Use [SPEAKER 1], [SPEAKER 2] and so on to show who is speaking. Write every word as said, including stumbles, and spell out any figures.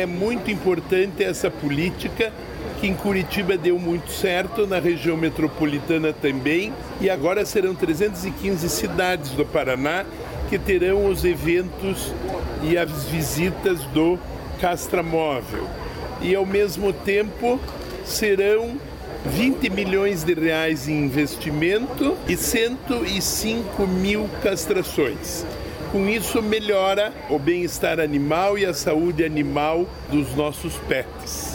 [SPEAKER 1] é muito importante essa política, que em Curitiba deu muito certo, na região metropolitana também, e agora serão trezentas e quinze cidades do Paraná que terão os eventos e as visitas do Castramóvel. E, ao mesmo tempo, serão vinte milhões de reais em investimento e cento e cinco mil castrações. Com isso, melhora o bem-estar animal e a saúde animal dos nossos pets.